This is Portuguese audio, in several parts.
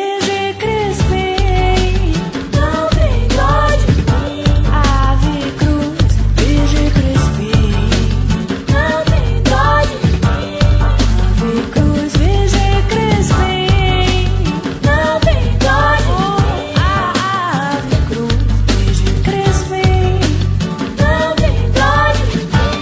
Virgem Crispim, não tem dó de mim. Ave Cruz, Virgem Crispim, não tem dó de mim. Ave Cruz, Virgem Crispim, não tem dó de mim. Ave Cruz, Virgem Crispim, não tem dó de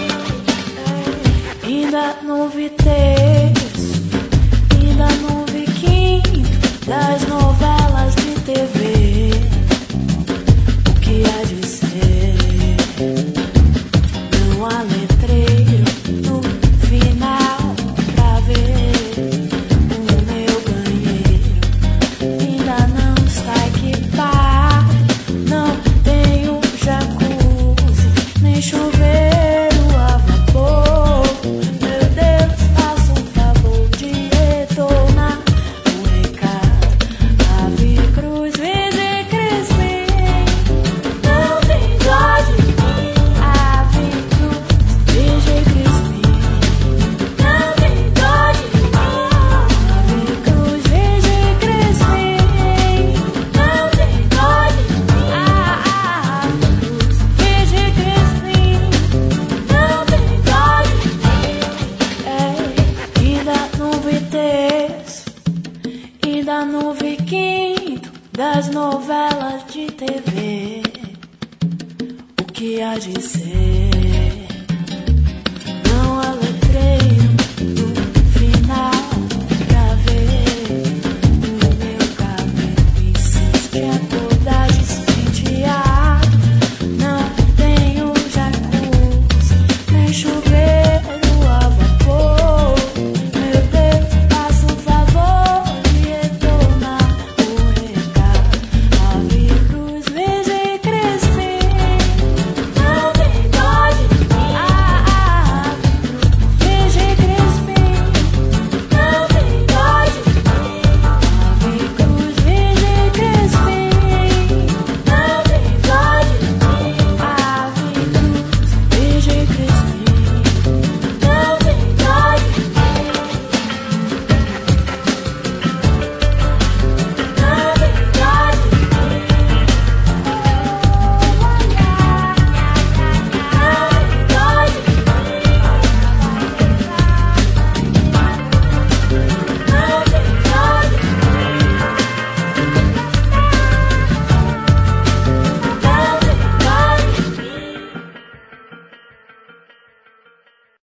mim. Ainda não vi terço, ainda não vi quinto das novelas de TV. O que há de ser? Não há letreiro no final pra ver o meu banheiro. Ainda não está equipado, não tenho jacuzzi, nem chuveiro a vapor. Meu Deus, faça um favor de retornar o recado. Ave Cruz, Virgem Crispim, não tem dó de mim. Ave Cruz, Virgem Crispim, não tem dó de mim. Ave Cruz, Virgem Crispim, não tem dó de mim. Ave Cruz, Virgem Crispim, não tem dó de mim. Ainda não vi terço, ainda não vi quinto das novelas de TV. O que há de ser?